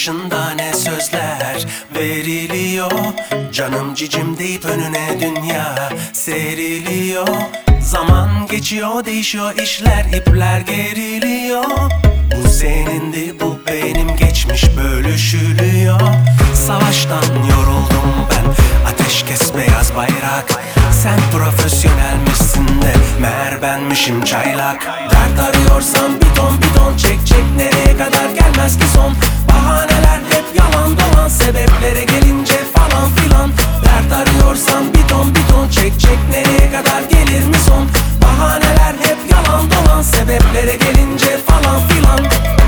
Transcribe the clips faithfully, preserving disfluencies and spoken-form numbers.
başında ne sözler veriliyor. Canım cicim deyip önüne dünya seriliyor. Zaman geçiyor, değişiyor işler, ipler geriliyor. Bu senindi, bu benim, geçmiş bölüşülüyor. Savaştan yoruldum ben, ateşkes beyaz bayrak. Sen profesyonelmişsin de meğer benmişim çaylak. Dert arıyorsan bir ton bir ton çek çek, nereye kadar gelmez ki son. Bahaneler hep yalan dolan, sebeplere gelince falan filan. Dert arıyorsan bir ton bir ton çek çek, nereye kadar gelir mi son. Bahaneler hep yalan dolan, sebeplere gelince falan filan.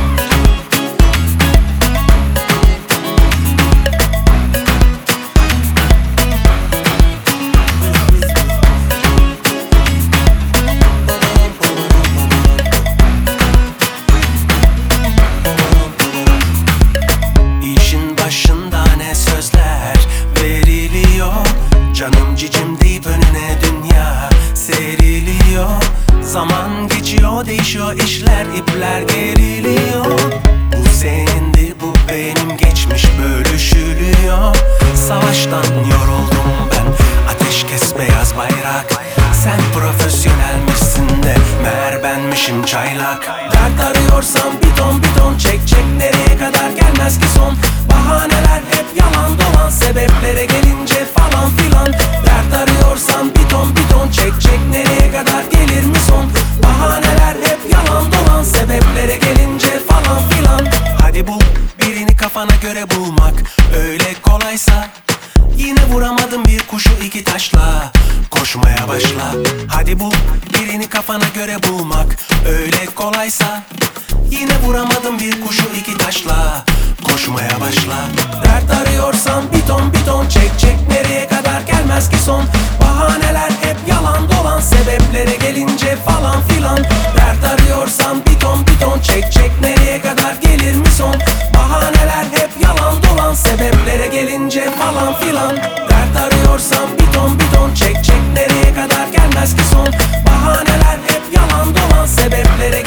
Canım cicim deyip önüne dünya seriliyor. Zaman geçiyor, değişiyor işler, ipler geriliyor. Bu senindi, bu benim, geçmiş bölüşülüyor. Savaştan yoruldum ben, ateşkes beyaz bayrak. Sen profesyonelmişsin de meğer benmişim çaylak. Dert arıyorsan bir ton bir ton çek çek, nereye kadar gelmez ki son. Bahaneler hep yalan dolan, sebeplere gelince falan filan. Dert arıyorsan bir ton bir ton çek çek, nereye kadar gelir mi son. Bahaneler hep yalan dolan, sebeplere gelince falan filan. Hadi bul birini, kafana göre bulmak öyle kolaysa. Yine vuramadım bir kuşu iki taşla, koşmaya başla. Hadi bul birini, kafana göre bulmak öyle kolaysa. Yine vuramadım bir kuşu iki taşla, koşmaya başla. Dert arıyorsan bir ton bir ton çek çek, nereye kadar gelmez ki son. Bahaneler hep yalan dolan, sebeplere gelince falan filan. Dert arıyorsan bir ton bir ton çek çek, nereye kadar gelir mi son. Bahaneler hep yalan dolan, sebeplere gelince falan filan. Dert arıyorsan bir ton bir ton çek çek, nereye kadar gelmez ki son. Bahaneler hep yalan dolan, sebeplere